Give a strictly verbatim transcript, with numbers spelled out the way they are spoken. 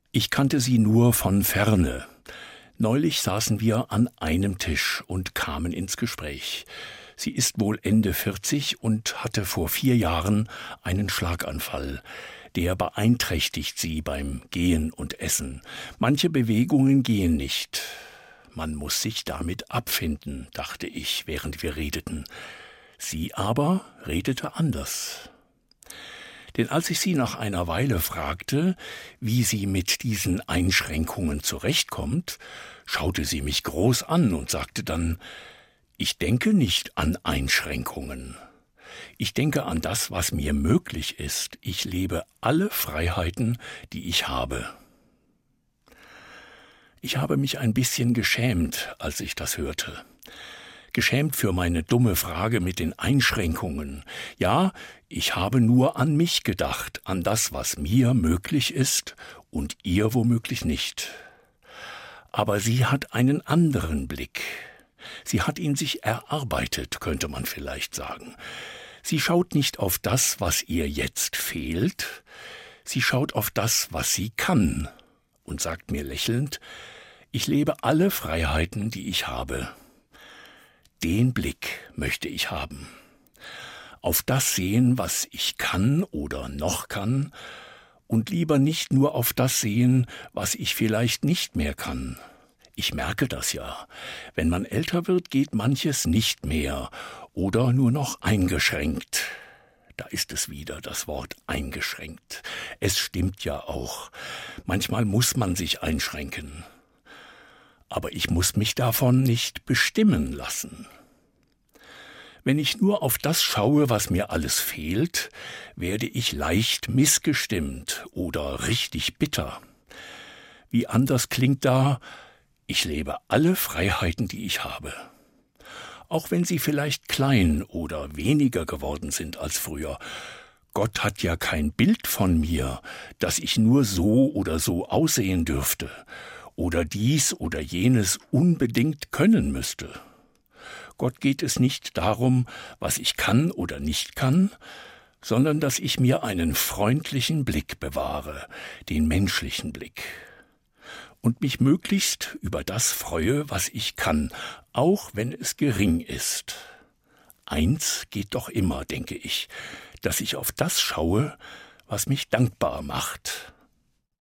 Ich kannte sie nur von ferne. Neulich saßen wir an einem Tisch und kamen ins Gespräch. Sie ist wohl Ende vierzig und hatte vor vier Jahren einen Schlaganfall. Der beeinträchtigt sie beim Gehen und Essen. Manche Bewegungen gehen nicht. Man muss sich damit abfinden, dachte ich, während wir redeten. Sie aber redete anders. Denn als ich sie nach einer Weile fragte, wie sie mit diesen Einschränkungen zurechtkommt, schaute sie mich groß an und sagte dann: Ich denke nicht an Einschränkungen. Ich denke an das, was mir möglich ist. Ich lebe alle Freiheiten, die ich habe. Ich habe mich ein bisschen geschämt, als ich das hörte. Geschämt für meine dumme Frage mit den Einschränkungen. Ja, ich habe nur an mich gedacht, an das, was mir möglich ist und ihr womöglich nicht. Aber sie hat einen anderen Blick. Sie hat ihn sich erarbeitet, könnte man vielleicht sagen. Sie schaut nicht auf das, was ihr jetzt fehlt. Sie schaut auf das, was sie kann und sagt mir lächelnd: Ich lebe alle Freiheiten, die ich habe. Den Blick möchte ich haben. Auf das sehen, was ich kann oder noch kann, und lieber nicht nur auf das sehen, was ich vielleicht nicht mehr kann. Ich merke das ja. Wenn man älter wird, geht manches nicht mehr oder nur noch eingeschränkt. Da ist es wieder, das Wort eingeschränkt. Es stimmt ja auch. Manchmal muss man sich einschränken. Aber ich muss mich davon nicht bestimmen lassen. Wenn ich nur auf das schaue, was mir alles fehlt, werde ich leicht missgestimmt oder richtig bitter. Wie anders klingt da: Ich lebe alle Freiheiten, die ich habe. Auch wenn sie vielleicht klein oder weniger geworden sind als früher. Gott hat ja kein Bild von mir, dass ich nur so oder so aussehen dürfte oder dies oder jenes unbedingt können müsste. Gott geht es nicht darum, was ich kann oder nicht kann, sondern dass ich mir einen freundlichen Blick bewahre, den menschlichen Blick, und mich möglichst über das freue, was ich kann, auch wenn es gering ist. Eins geht doch immer, denke ich, dass ich auf das schaue, was mich dankbar macht.